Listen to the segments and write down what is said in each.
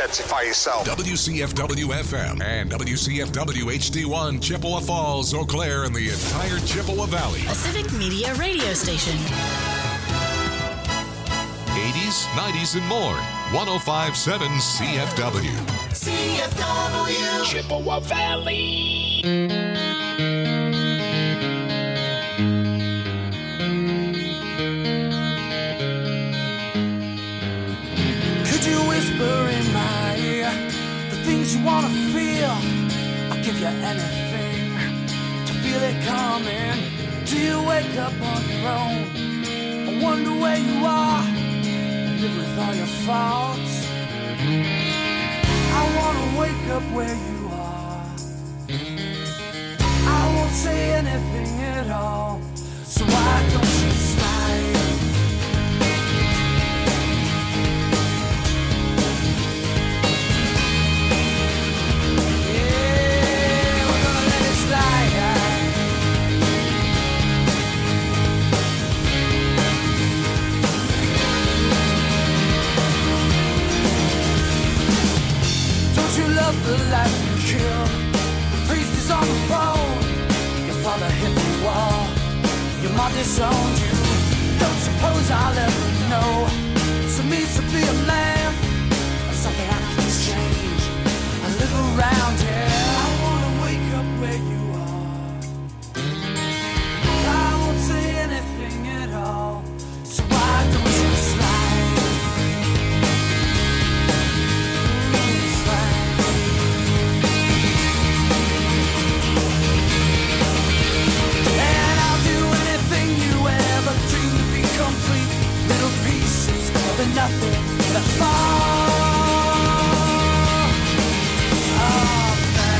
identify yourself. WCFW-FM and WCFW-HD1, Chippewa Falls, Eau Claire, and the entire Chippewa Valley. A civic media radio station. 80s, 90s, and more. 105.7 CFW. CFW. Chippewa Valley. In my ear, the things you wanna feel, I'll give you anything to feel it coming. Do you wake up on your own? I wonder where you are, live with all your faults. I wanna wake up where you are. I won't say anything at all, so why don't you slide? The life you killed, the priest is on the phone. Your father hit the wall, your mom disowned you. Don't suppose I'll ever know what it means to be a man, or something I can exchange. I live around here. I wanna wake up where you are. I won't say anything at all, so why don't you slide? Nothing that fall. Oh, man.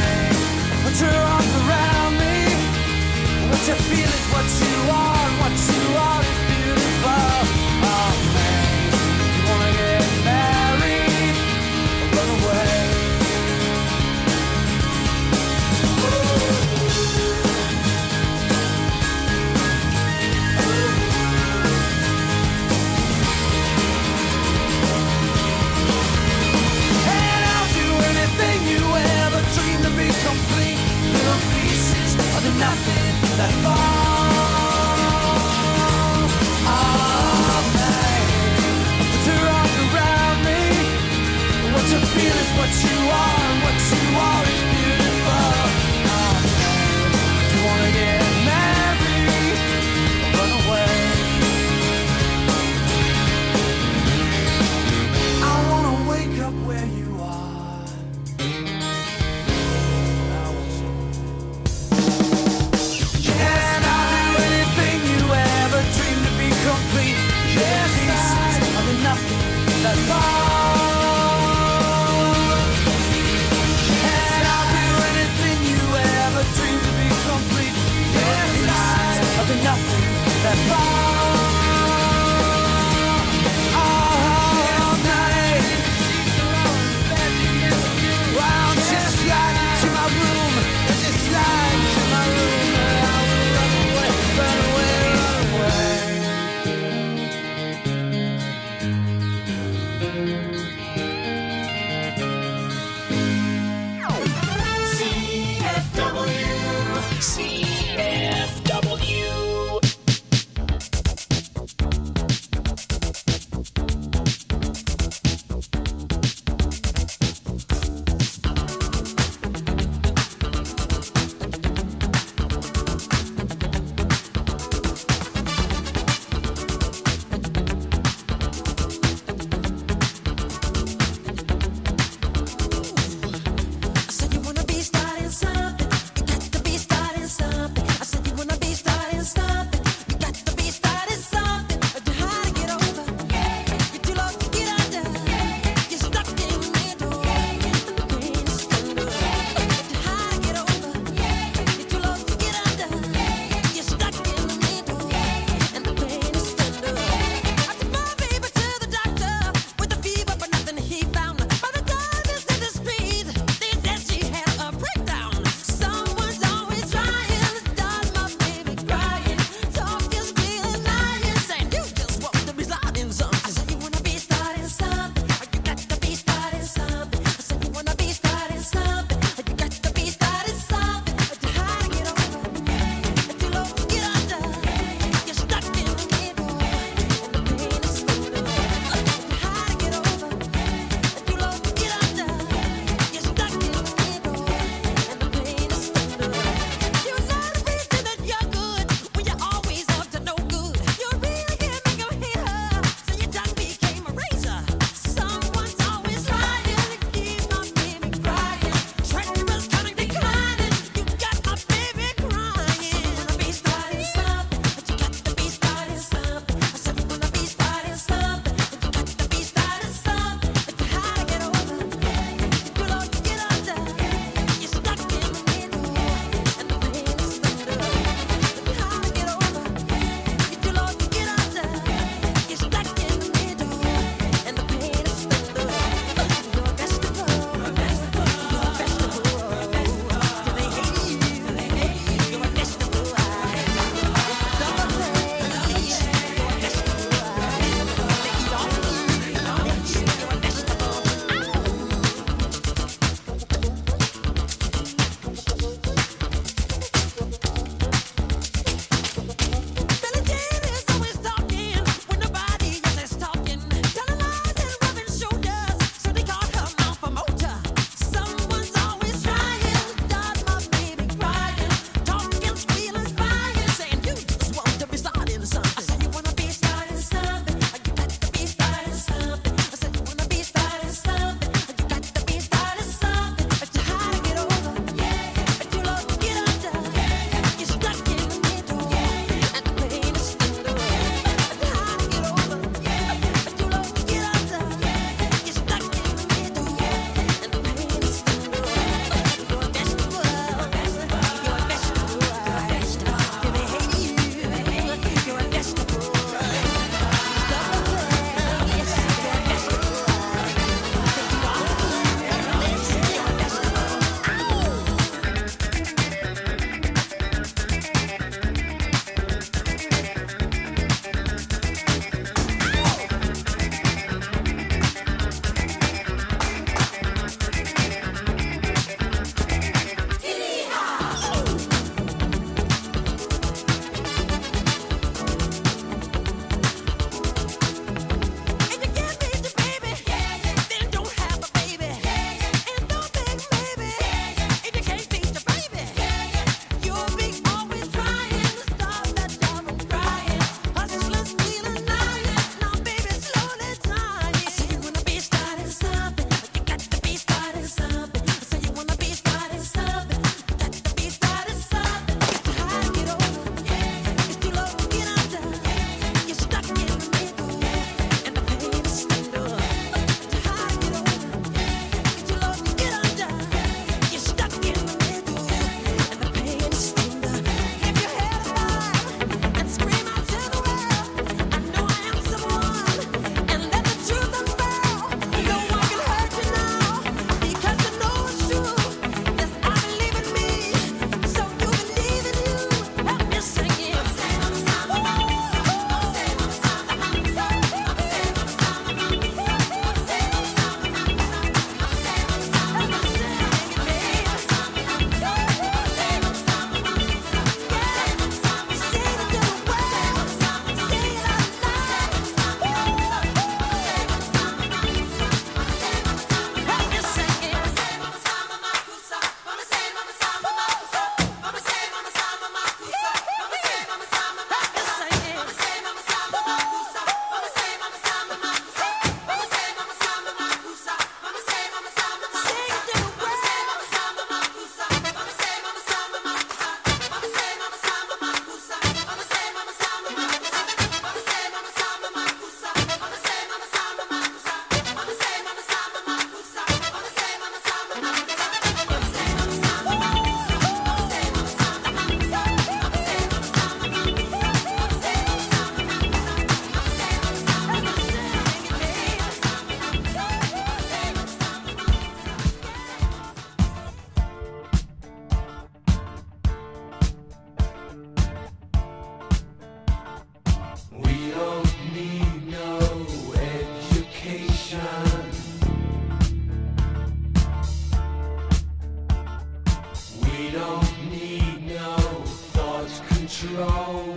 We don't need no thought control.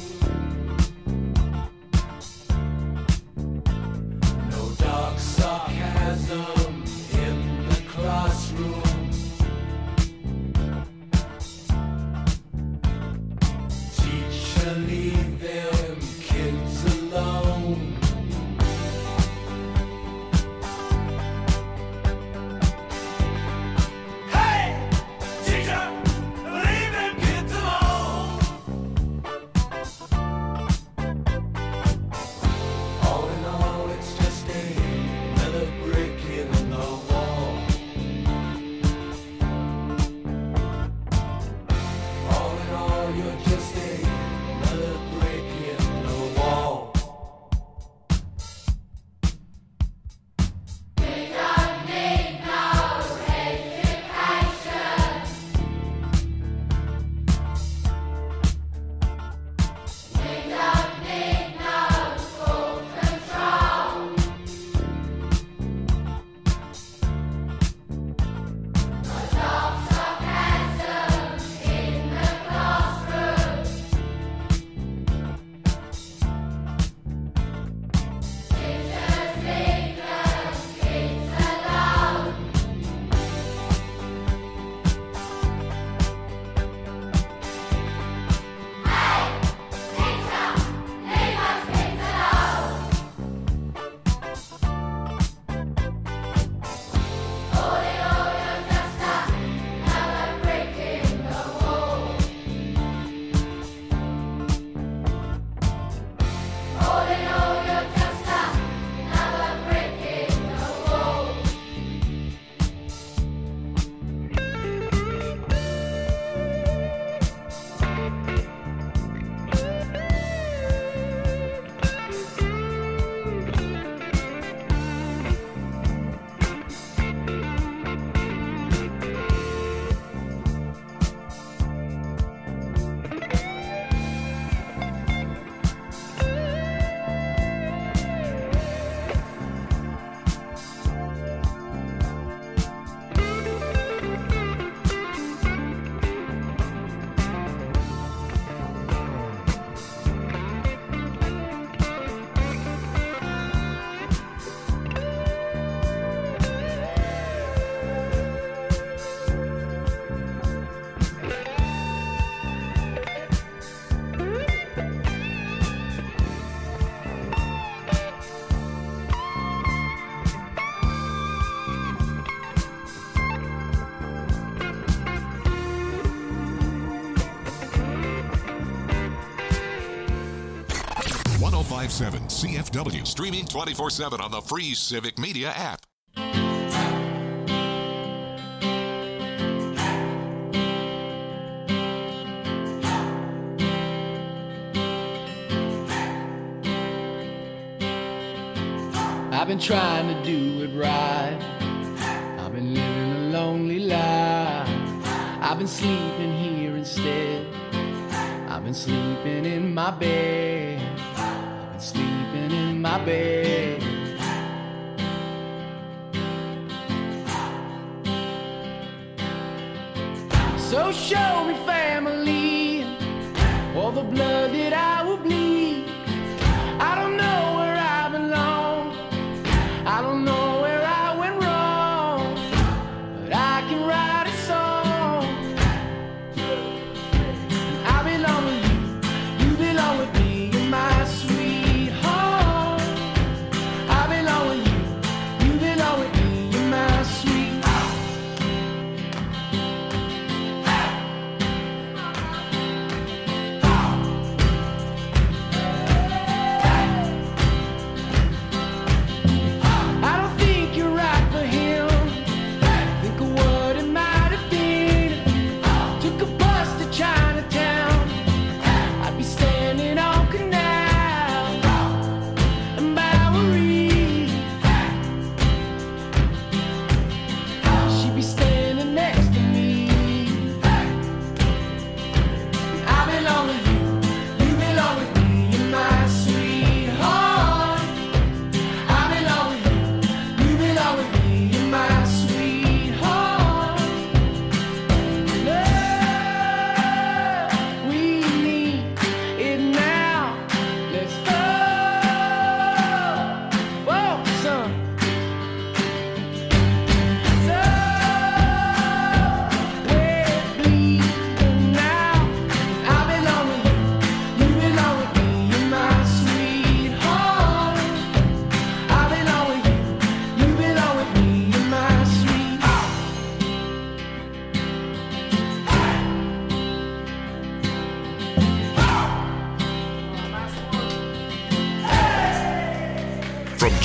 No dark sarcasm in the classroom. Teacher, leave them kids alone. CFW, streaming 24/7 on the free Civic Media app. I've been trying to do it right. I've been living a lonely life. I've been sleeping here instead. I've been sleeping in my bed. Sleeping in my bed. So show me family, all the blood that I will bleed. I don't know where I belong. I don't know where I went wrong, but I can write a song. I belong with you, you belong with me, you're my sweet.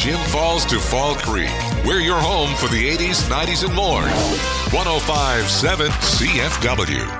Jim Falls to Fall Creek. We're your home for the 80s, 90s, and more. 105.7 CFW.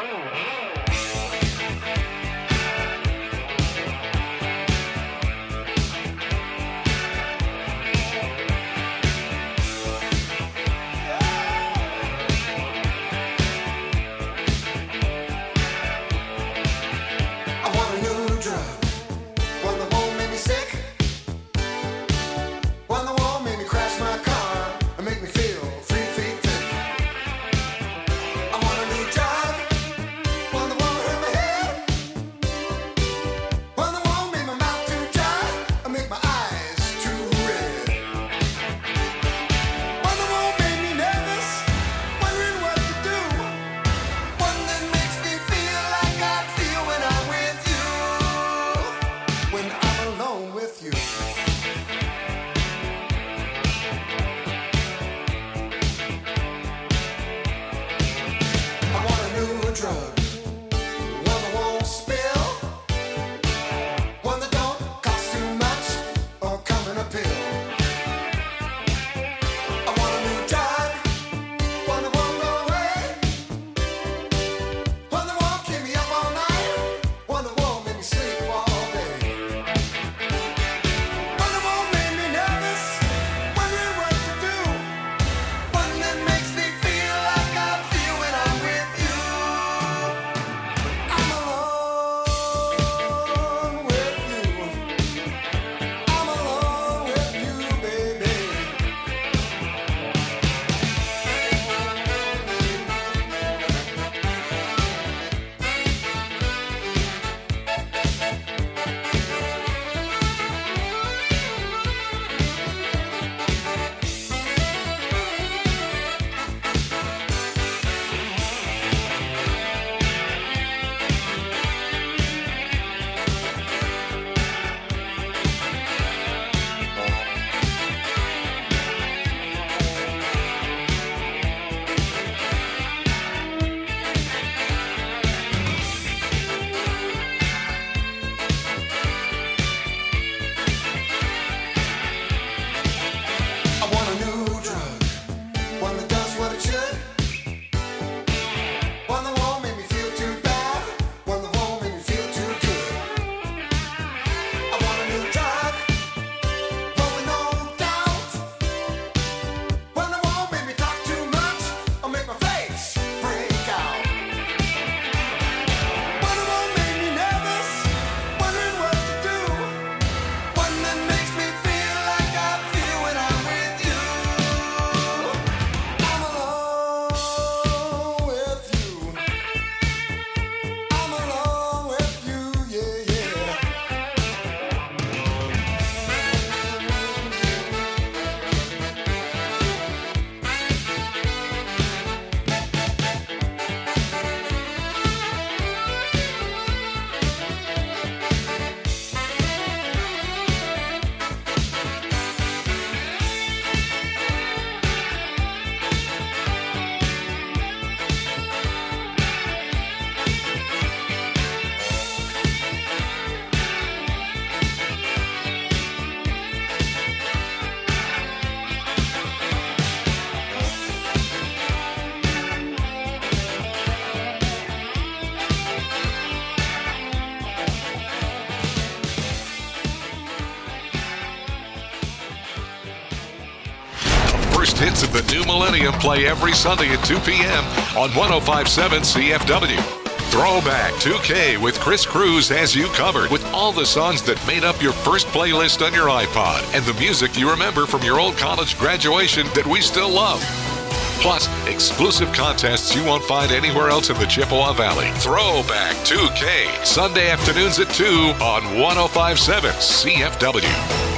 First hits of the new millennium play every Sunday at 2 p.m. on 105.7 CFW. Throwback 2K with Chris Cruz has you covered with all the songs that made up your first playlist on your iPod and the music you remember from your old college graduation that we still love. Plus, exclusive contests you won't find anywhere else in the Chippewa Valley. Throwback 2K, Sunday afternoons at 2 on 105.7 CFW.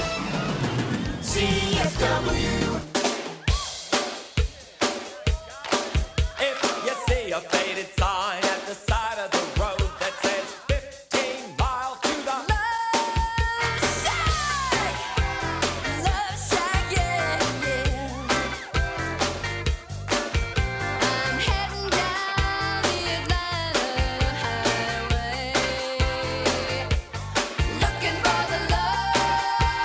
CFW. If you see a faded sign at the side of the road that says 15 miles to the Love shack, yeah, yeah. I'm heading down the Atlanta highway, looking for the love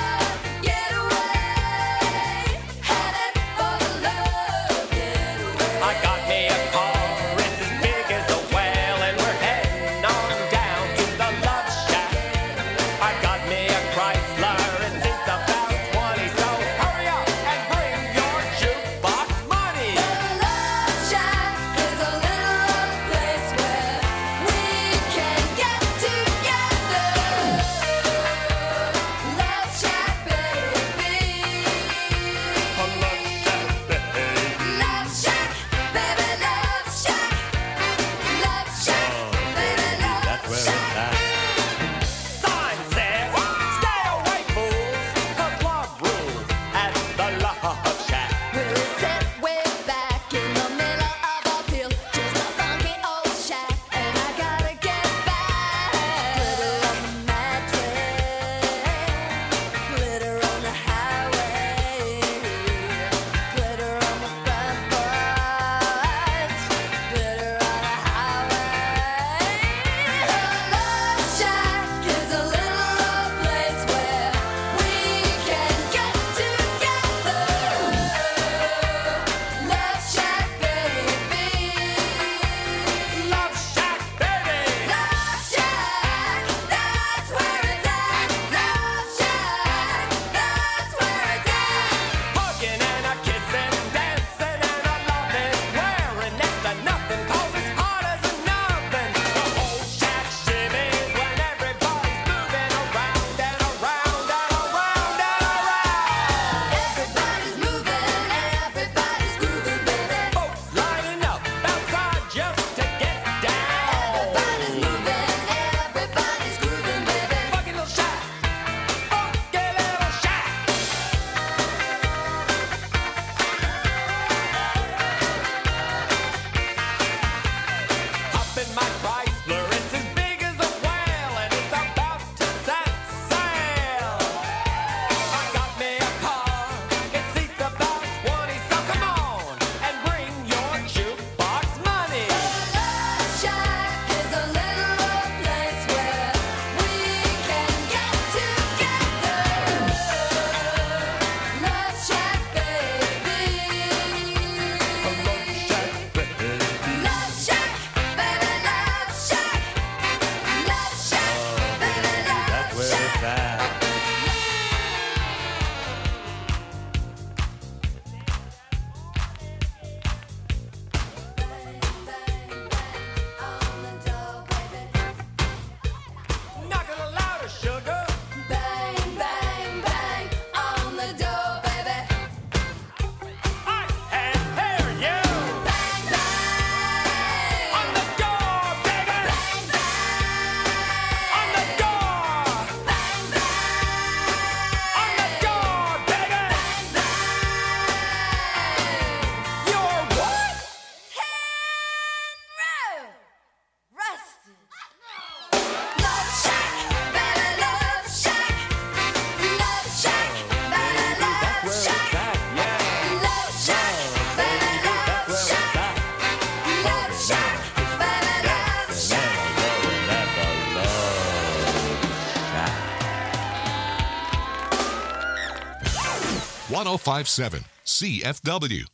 1057 CFW.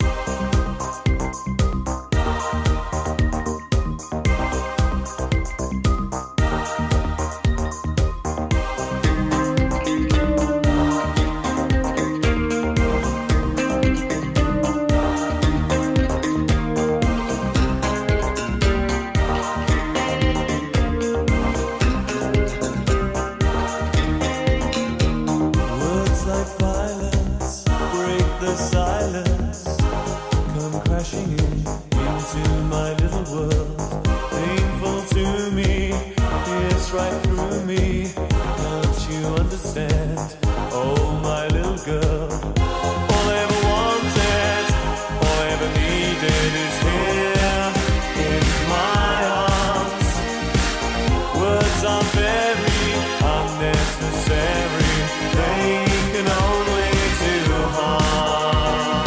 Words like violence break the silence, come crashing into my little world. Painful to me, it's right through me. Don't you understand? Oh, my little girl. All I ever wanted, all I ever needed is here in my arms. Words are very unnecessary. They can only do harm.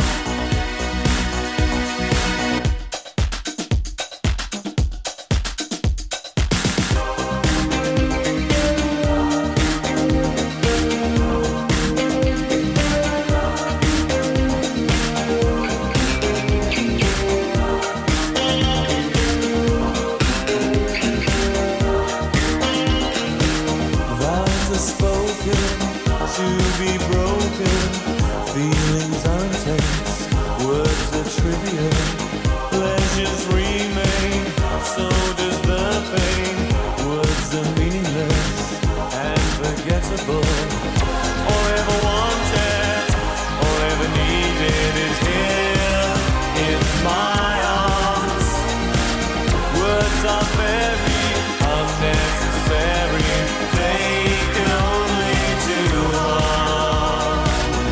Vows are spoken to be broken. Feelings are intense, words are trivial. Pleasures remain, so does the pain. Words are meaningless and forgettable. All I ever wanted, all I ever needed is here in my arms. Words are very unnecessary. They can only do harm.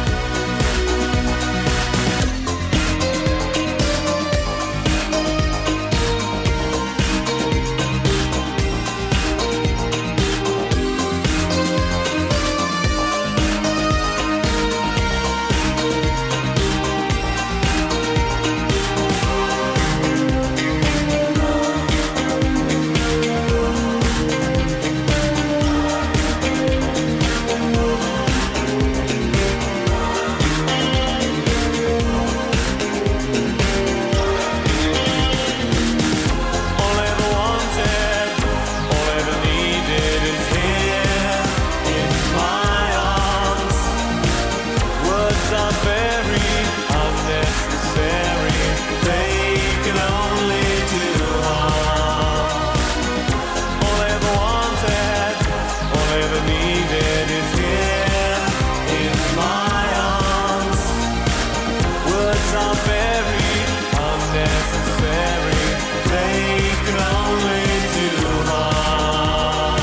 All I ever wanted, all I ever needed is here in my arms. Words are very unnecessary. They can only do harm. All I ever wanted, all I ever needed is here in my arms. Words are very unnecessary. They can only do harm.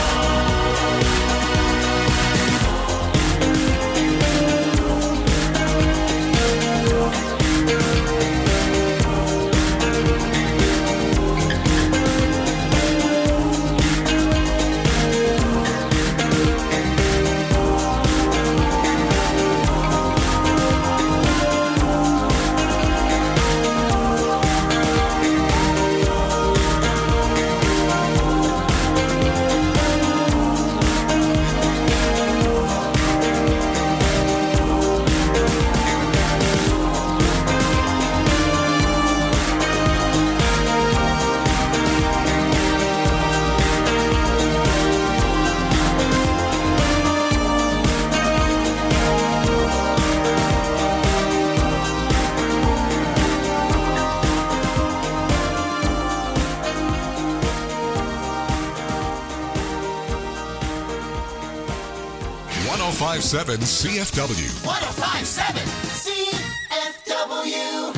.1057 CFW. 1057 CFW.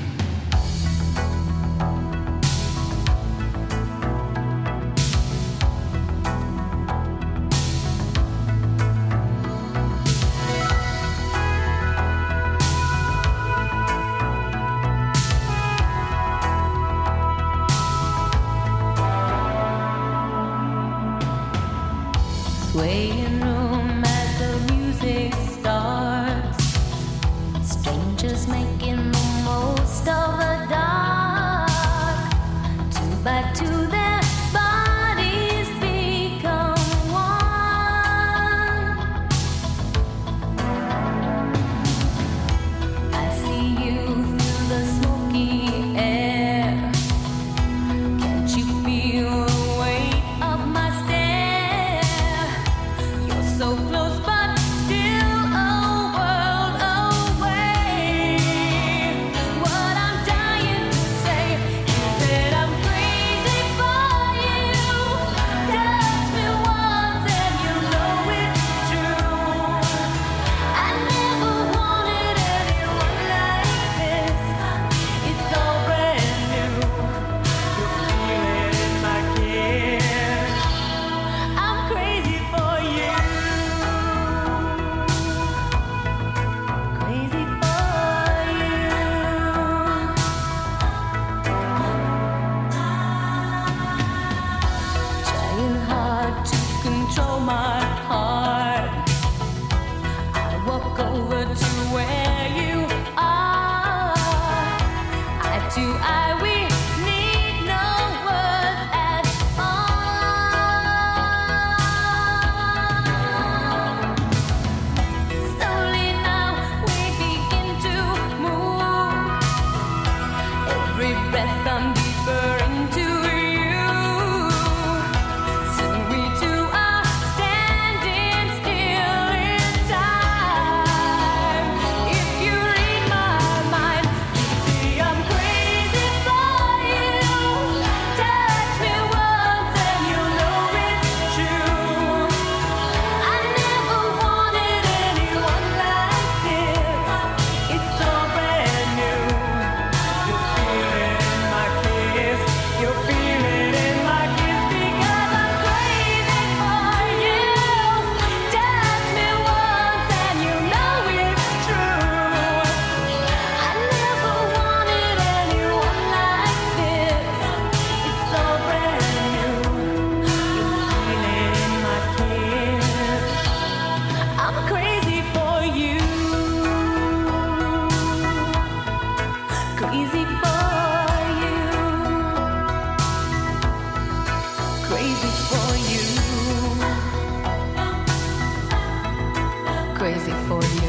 Swaying room as the music starts. Strangers making the most of the dark. Two by two, their bodies become one. stole my heart. I walk over to where you are. Eye to eye, we need no words at all. Slowly now we begin to move. Every breath I'm deeper into you. Soon we two are standing still in time. If you read my mind, you see I'm crazy for you. Touch me once and you'll know it's true. I never wanted anyone like this. It's all brand new. You feel it in my kiss. You feel it in my kiss because I'm crazy for you. Touch me once and you know it's true. I never wanted anyone like this. It's all brand new. You feel it in my kiss. I'm crazy for you. Crazy for you. Crazy for you. Crazy for you.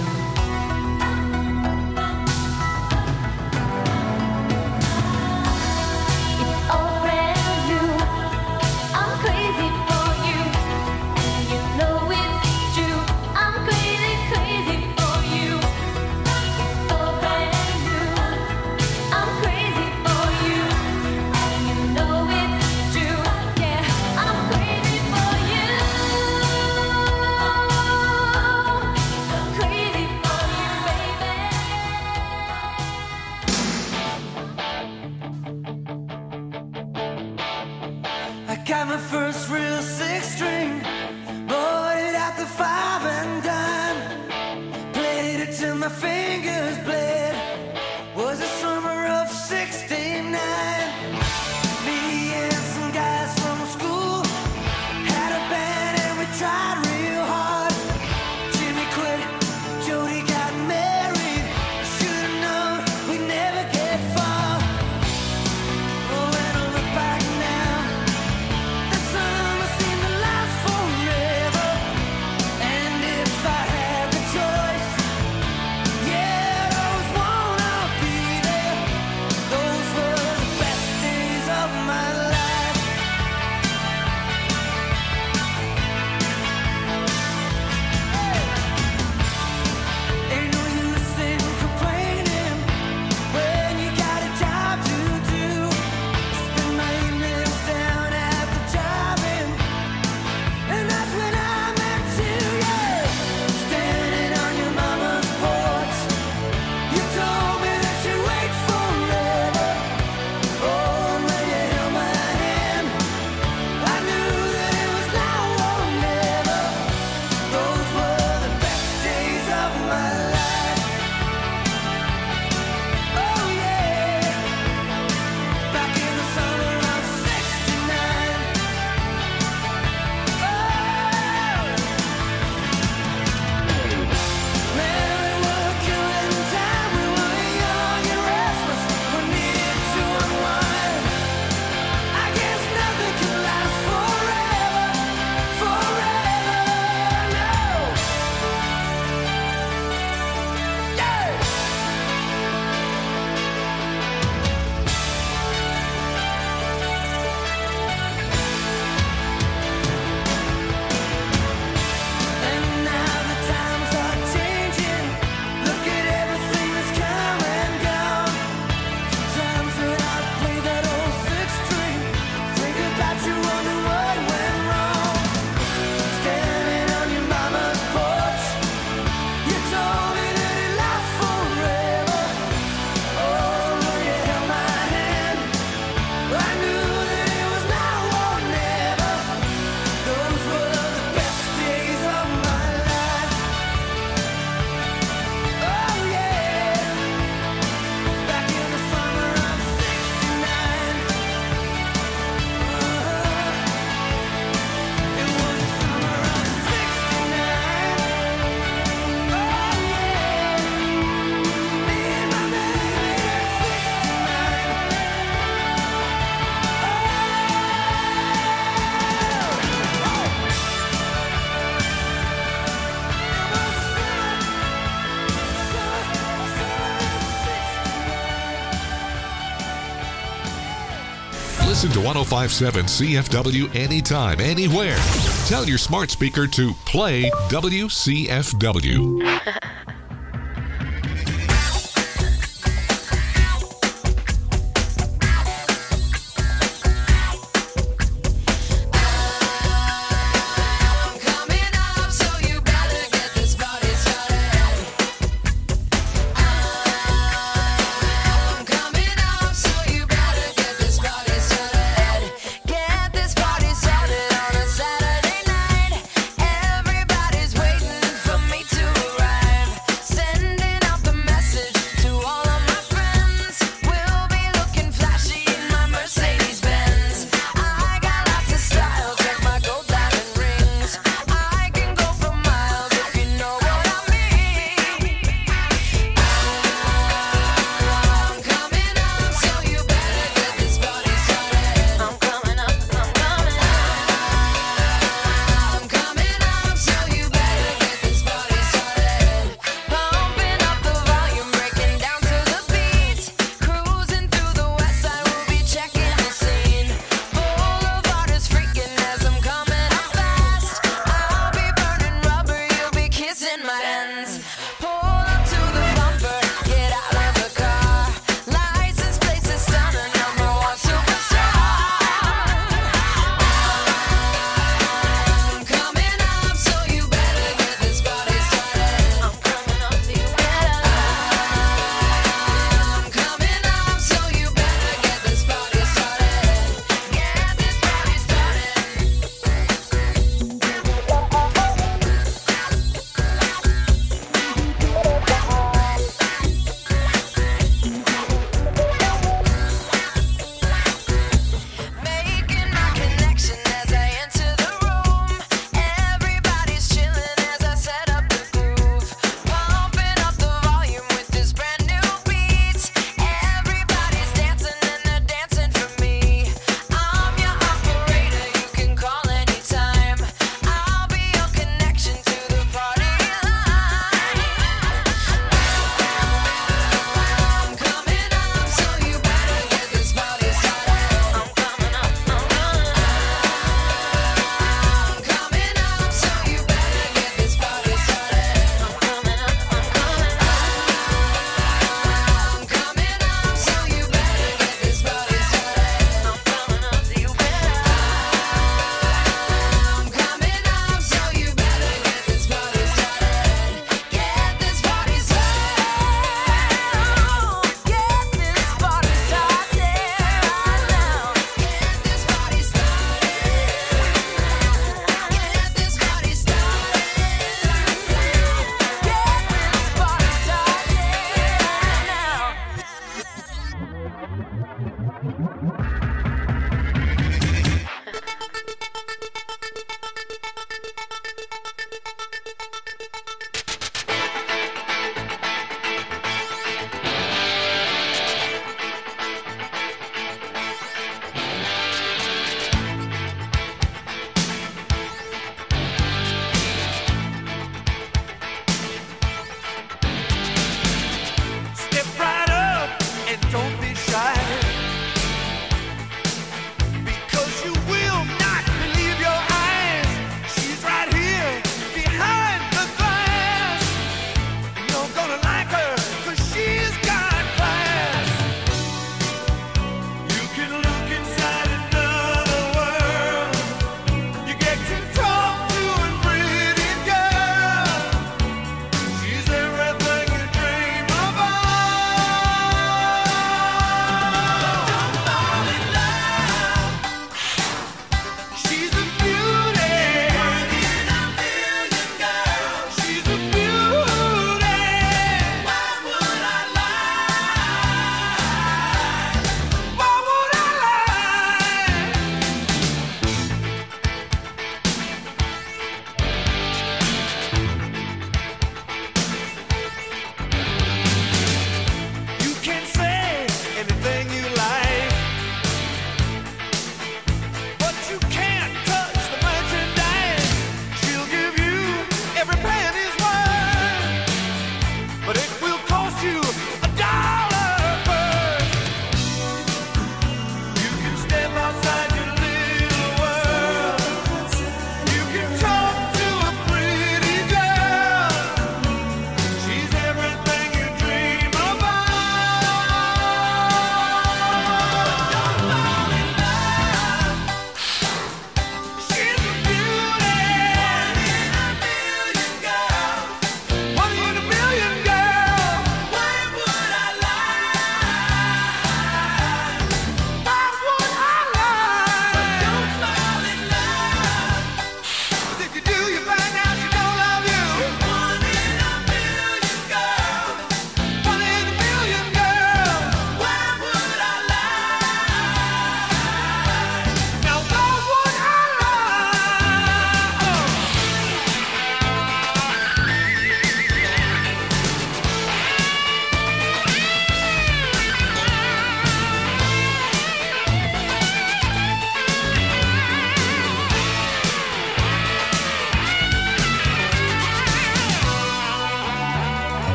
It's all brand new. I'm crazy for you, and you know it's true. I'm crazy, crazy for you. It's all brand new. I'm crazy for you, and you know it's true. Yeah, I'm crazy for you. Crazy for you, baby. I got my first real six string, bought it at the 5 and dime. Played it till my fingers bled. Was the summer of '69. Me and some guys from school had a band and we tried real hard. Jimmy quit, Jody got married. Should've known we'd never get far. Oh, when I look back now, the summer seemed to last forever. And if I had the choice, yeah, those Listen to 105.7 CFW anytime, anywhere. Tell your smart speaker to play WCFW. Everybody's waiting for me to arrive.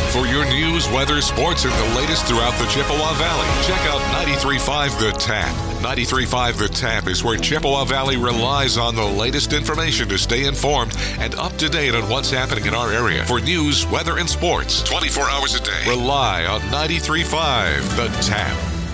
For your news, weather, sports, and the latest throughout the Chippewa Valley, check out 93.5 The Tap. 93.5 The Tap is where Chippewa Valley relies on the latest information to stay informed and up to date on what's happening in our area. For news, weather, and sports, 24 hours a day, rely on 93.5 The Tap.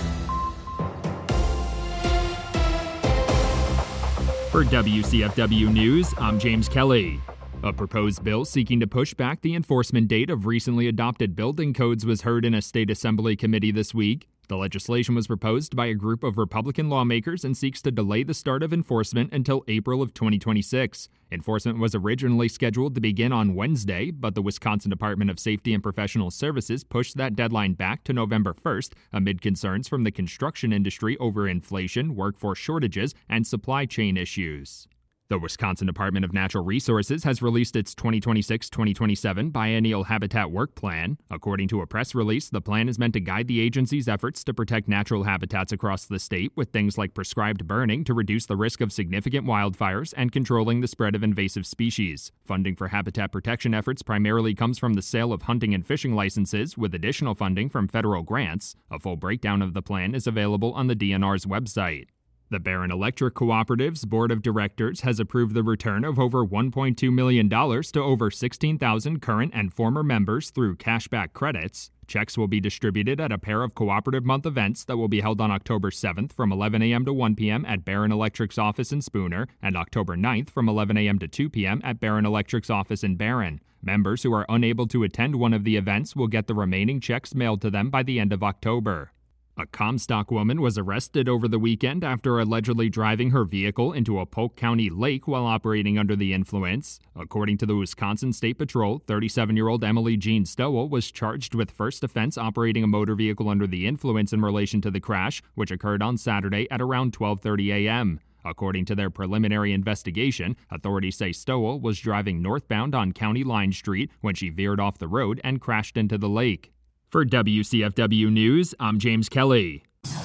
For WCFW News, I'm James Kelly. A proposed bill seeking to push back the enforcement date of recently adopted building codes was heard in a state assembly committee this week. The legislation was proposed by a group of Republican lawmakers and seeks to delay the start of enforcement until April of 2026. Enforcement was originally scheduled to begin on Wednesday, but the Wisconsin Department of Safety and Professional Services pushed that deadline back to November 1st amid concerns from the construction industry over inflation, workforce shortages, and supply chain issues. The Wisconsin Department of Natural Resources has released its 2026-2027 Biennial Habitat Work Plan. According to a press release, the plan is meant to guide the agency's efforts to protect natural habitats across the state with things like prescribed burning to reduce the risk of significant wildfires and controlling the spread of invasive species. Funding for habitat protection efforts primarily comes from the sale of hunting and fishing licenses, with additional funding from federal grants. A full breakdown of the plan is available on the DNR's website. The Barron Electric Cooperative's Board of Directors has approved the return of over $1.2 million to over 16,000 current and former members through cashback credits. Checks will be distributed at a pair of Cooperative Month events that will be held on October 7th from 11 a.m. to 1 p.m. at Barron Electric's office in Spooner and October 9th from 11 a.m. to 2 p.m. at Barron Electric's office in Barron. Members who are unable to attend one of the events will get the remaining checks mailed to them by the end of October. A Comstock woman was arrested over the weekend after allegedly driving her vehicle into a Polk County lake while operating under the influence. According to the Wisconsin State Patrol, 37-year-old Emily Jean Stowell was charged with first offense operating a motor vehicle under the influence in relation to the crash, which occurred on Saturday at around 12:30 a.m. According to their preliminary investigation, authorities say Stowell was driving northbound on County Line Street when she veered off the road and crashed into the lake. For WCFW News, I'm James Kelly.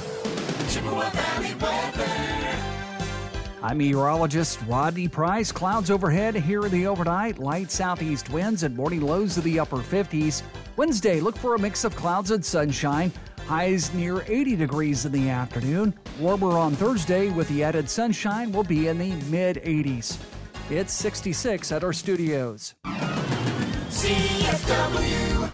I'm meteorologist Rodney Price. Clouds overhead here in the overnight, light southeast winds and morning lows of the upper 50s. Wednesday, look for a mix of clouds and sunshine. Highs near 80 degrees in the afternoon. Warmer on Thursday with the added sunshine will be in the mid-80s. It's 66 at our studios. CFW.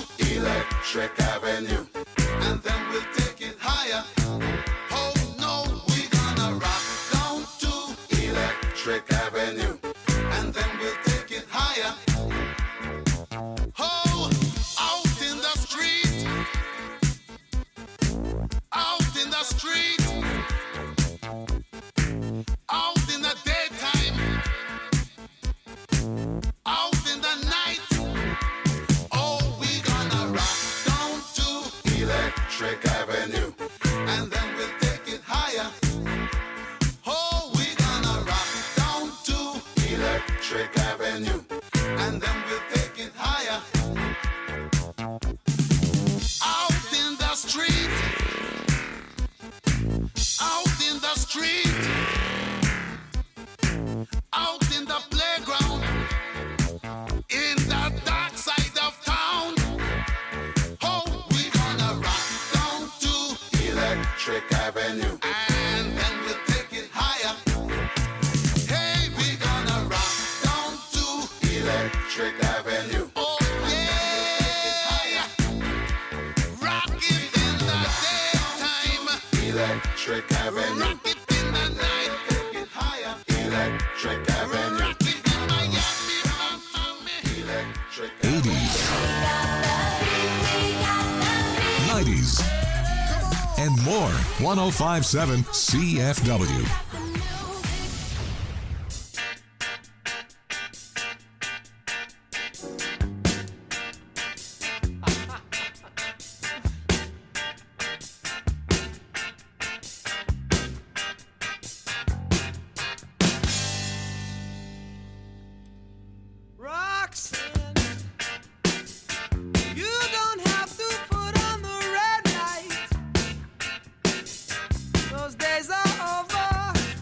Avenue, and then we'll take it higher. Oh no. Electric Avenue. And then we'll take it higher. Oh, we're gonna rock down to Electric Avenue. And then we'll take it higher. Out in the street. Out in the street. Out in the playground. In the dark side of town. Oh, we're gonna rock down to Electric Avenue. And then we'll take it higher. Hey, we're gonna rock down to Electric Avenue. Oh, yeah. Rock it in the daytime. Electric Avenue. Rock it in the night. Take it higher. Electric Avenue. Rock it in Miami, Miami. Electric 80s, 90s, and more. 1057 CFW. Roxanne, you don't have to put on the red light. Those days are over.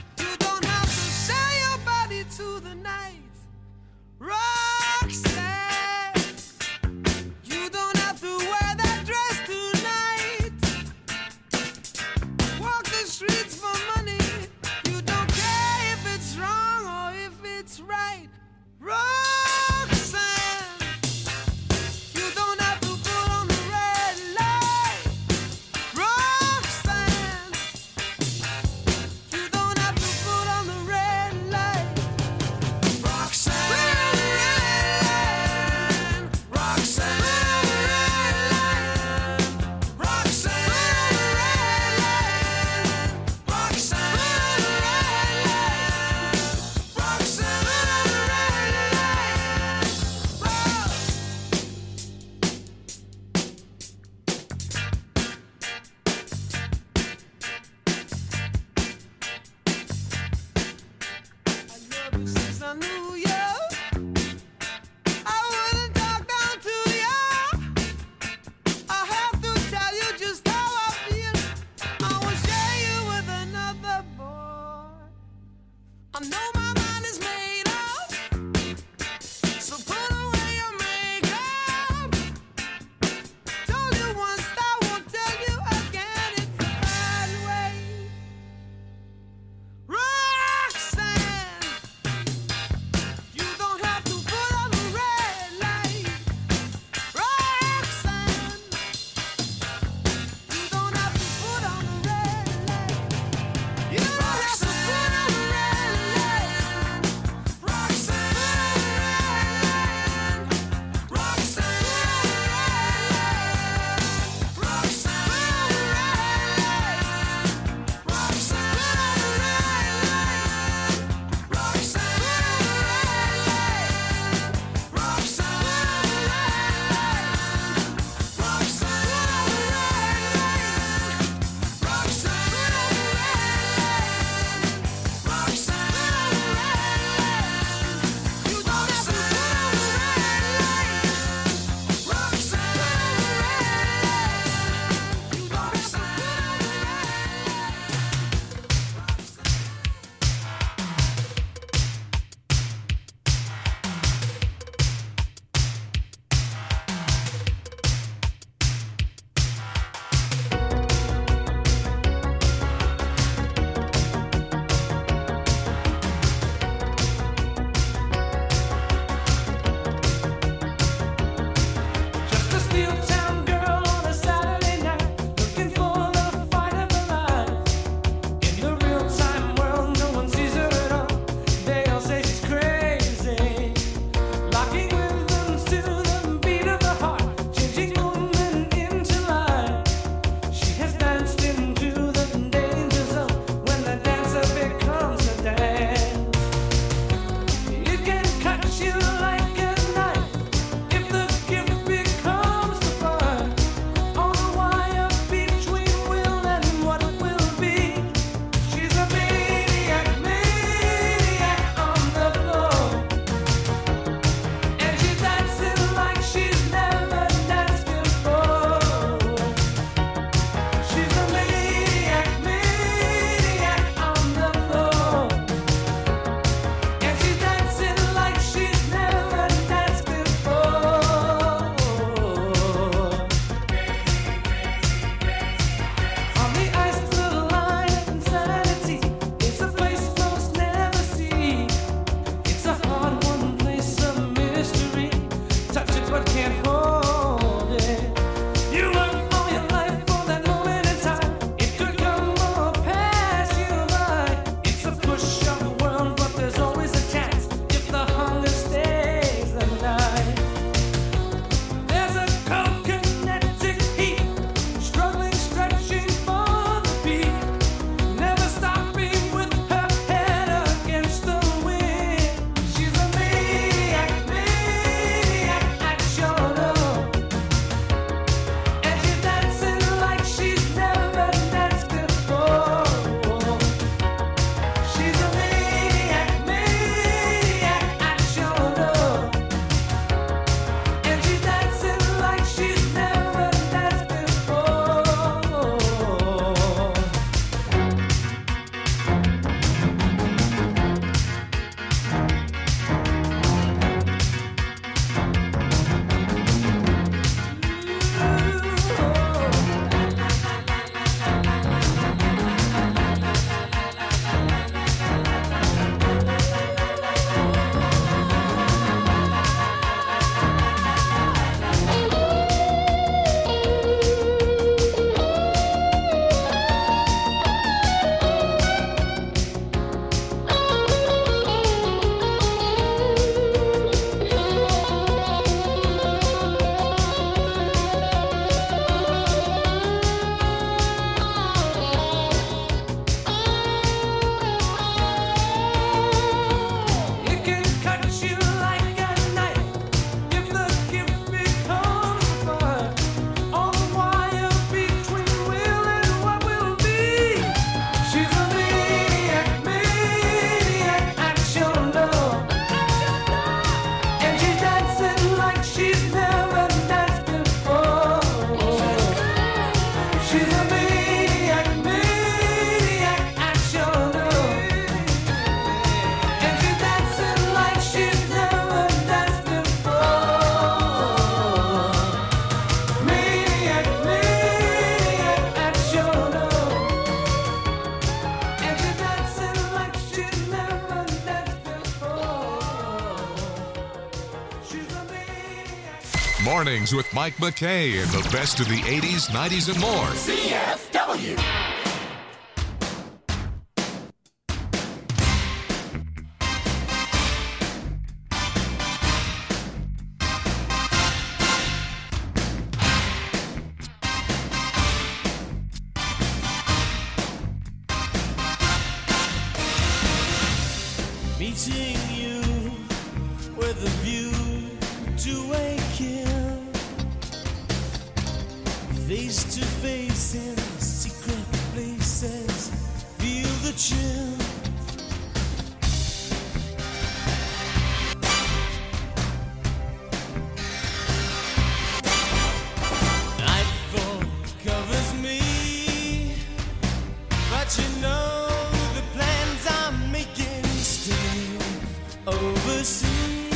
Mornings with Mike McKay and the best of the 80s, 90s, and more. CFW. Meeting you with a view to a kill, face to face in secret places, feel the chill. Nightfall covers me, but you know the plans I'm making still oversee.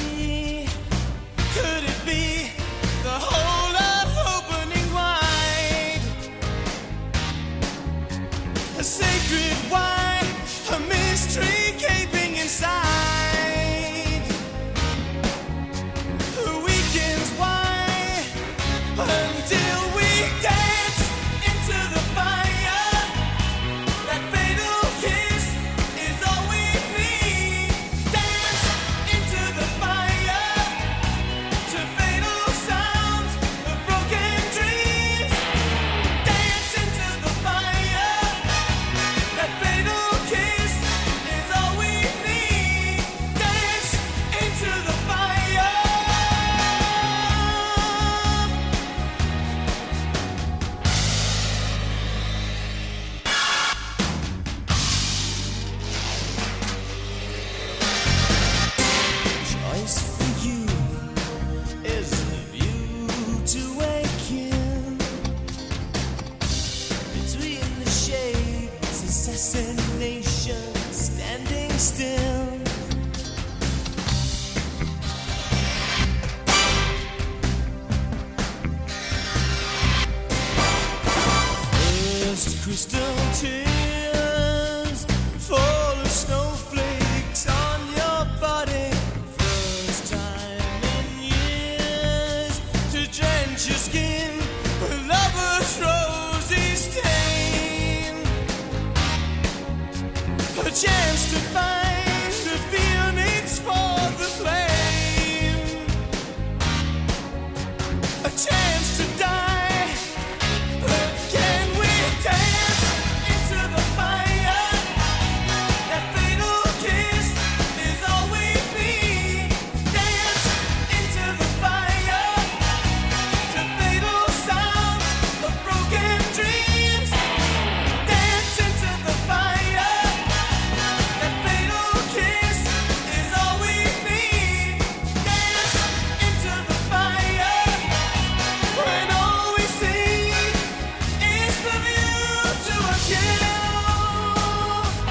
Could it be the whole of opening wide? A sacred why, a mystery gaping inside. The weekends why, until we dance into the fire. That fatal kiss is all we need. Dance into the fire to fatal sounds of broken dreams. Dance into the fire. That fatal kiss is all we need. Dance into the fire. Choice for you is the view to a kill. Between the shades, assassination standing still. First crystal tears fall as snowflakes on your body. First time in years to drench your skin with lover's rosy stain. A chance to find